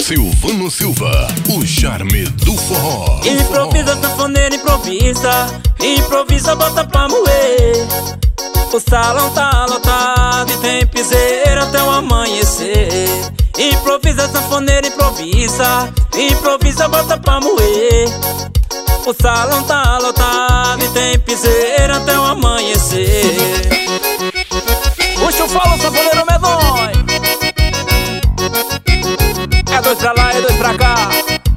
Silvano Silva, o charme do forró. Improvisa, sanfoneiro, improvisa. Improvisa, bota pra moer. O salão tá lotado e tem piseira até o amanhecer. Improvisa, sanfoneiro, improvisa. Improvisa, bota pra moer. O salão tá lotado e tem piseira até o amanhecer. Puxa o falo, sanfoneiro medonho. É dois pra lá, é dois pra cá.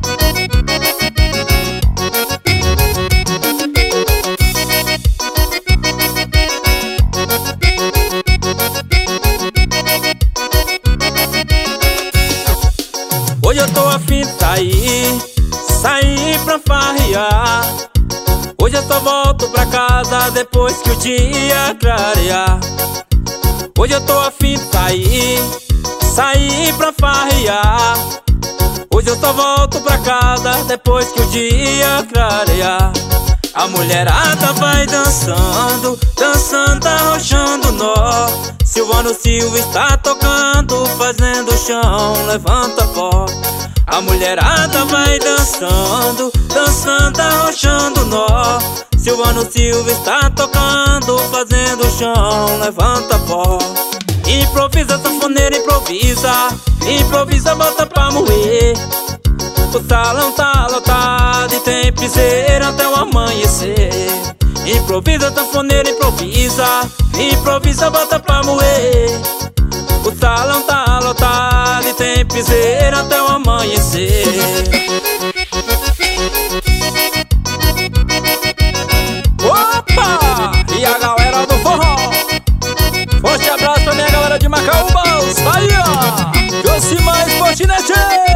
Hoje eu tô afim de sair pra farrear. Hoje eu só volto pra casa depois que o dia clarear. Hoje eu tô afim de sair pra farrear. Hoje eu só volto pra casa depois que o dia clarear. A mulherada vai dançando, dançando, arrochando nó. Silvano Silva está tocando, fazendo o chão, levanta pó. A mulherada vai dançando, dançando, arrochando nó. Silvano Silva está tocando, fazendo o chão, levanta pó. Improvisa, sanfoneiro, improvisa. Improvisa, bota pra moer. O salão tá lotado e tem piseira até o amanhecer. Improvisa, sanfoneiro, improvisa. Improvisa, bota pra moer. O salão tá lotado e tem piseira até o amanhecer. Opa! E a galera do forró, forte abraço pra minha galera de Macaúbas, Bahia, Josimar Sportinete.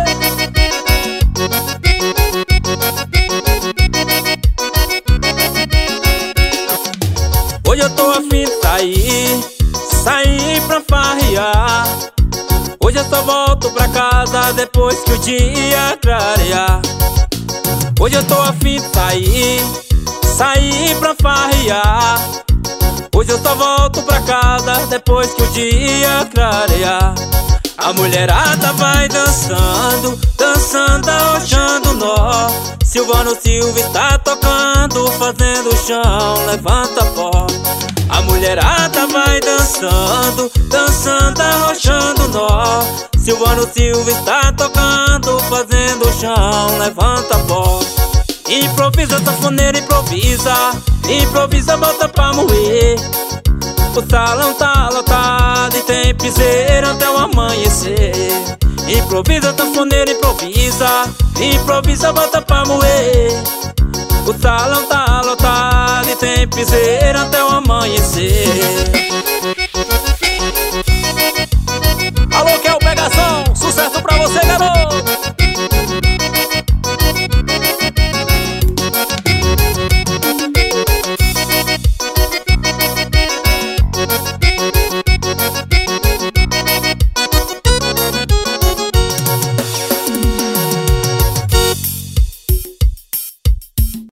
Hoje eu tô afim de sair pra farrear. Hoje eu só volto pra casa depois que o dia clarear. Hoje eu tô afim de sair pra farrear. Hoje eu só volto pra casa depois que o dia clarear. A mulherada vai dançando, dançando, arrochando nó. Silvano Silva está tocando, fazendo o chão, levanta pó. A mulherada vai dançando, dançando, arrochando nó. Silvano Silva está tocando, fazendo o chão, levanta pó. Improvisa, sanfoneiro, improvisa. Improvisa, bota pra moer. O salão tá lotado e tem piseira até o amanhecer. Improvisa, sanfoneiro, improvisa. Improvisa, bota pra moer. O salão tá lotado e tem piseira até o amanhecer.